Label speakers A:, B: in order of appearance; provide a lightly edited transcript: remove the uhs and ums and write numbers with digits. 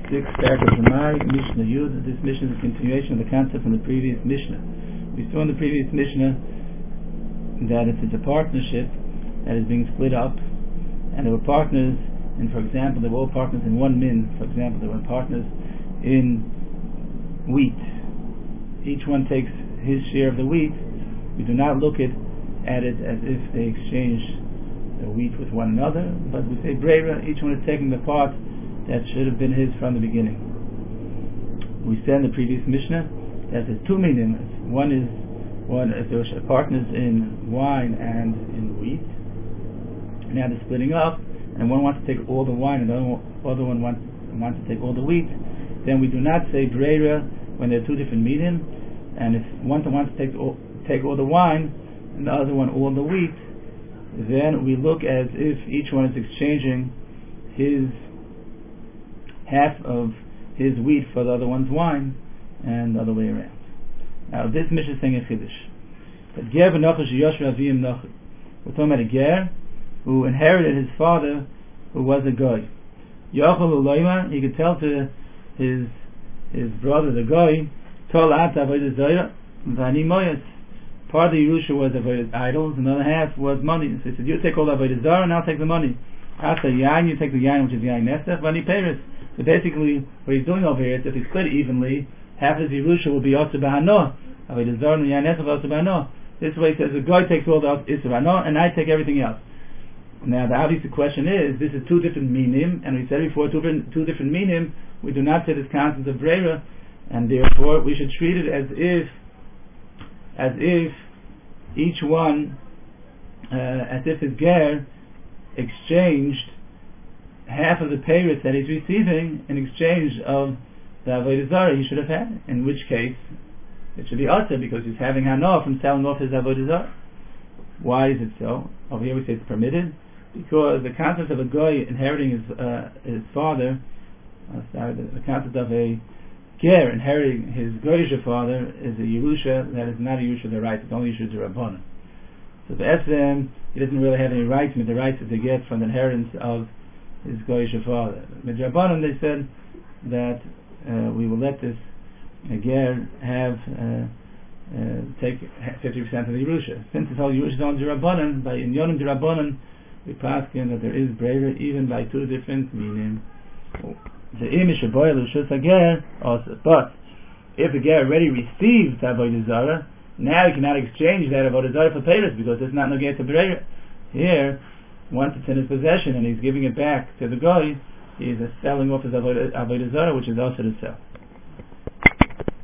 A: Sixth paragraph of my Mishnah Yud. This Mishnah is a continuation of the concept from the previous Mishnah. We saw in the previous Mishnah that if it's a partnership that is being split up, and there were partners, and for example, they were all partners in one min. For example, there were partners in wheat. Each one takes his share of the wheat. We do not look at it as if they exchange the wheat with one another, but we say brera, each one is taking the part that should have been his from the beginning. We said in the previous Mishnah that there's two meanings. One is if there were partners in wine and in wheat. Now they're splitting up, and one wants to take all the wine, and the other one wants to take all the wheat. Then we do not say brera when there are two different meaning. And if one wants to take all the wine, and the other one all the wheat, then we look as if each one is exchanging his half of his wheat for the other one's wine, and the other way around. Now this Mishnah is saying a chiddush. That ger v'nochash yoshva aviyim nochash. We're talking about a ger who inherited his father, who was a goy. Yochel uloyma, he could tell to his brother, the goy, tol ata avodas zayra v'ani moyas. Part of the Yerusha was avodas idols, another half was money. So he said, you take all the avodas zara, and I'll take the money. After yain, you take the yain, which is yain nesef, v'ani peres. So basically, what he's doing over here is if he split evenly, half his Yerusha will be also b'hano, avodas zara and yain nesef also b'hano. This way he says, the guy takes all the isser b'hano, and I take everything else. Now the obvious question is, this is two different minim, and we said before, two different minim, we do not say this concept of brera, and therefore we should treat it as if each one, as if his ger exchanged half of the payers that he's receiving in exchange of the avodah zarah he should have had, in which case it should be also because he's having hana from selling off his avodah zarah. Why is it so? Over here we say it's permitted, because the concept of a goy inheriting his father, the concept of a ger inheriting his goyish father is a Yerusha that is not a Yerusha the right, it's only Yerusha the Rabbanan. So the Esem, he doesn't really have any rights, but the rights that they get from the inheritance of his goyish father. With Rabbanan they said that we will let this ger have take 50% of the Yerusha. Since it's all Yerusha on the Rabbanan, by in Yonim the Rabbanan we pass in that there is brera even by two different meaning. The imish of boil shus hager also. But if the ger already received avodah zarah, now he cannot exchange that avodah zarah for payers because it's not negate to brera. Here, once it's in his possession and he's giving it back to the guy, he is selling off his avodah zarah, which is also to sell.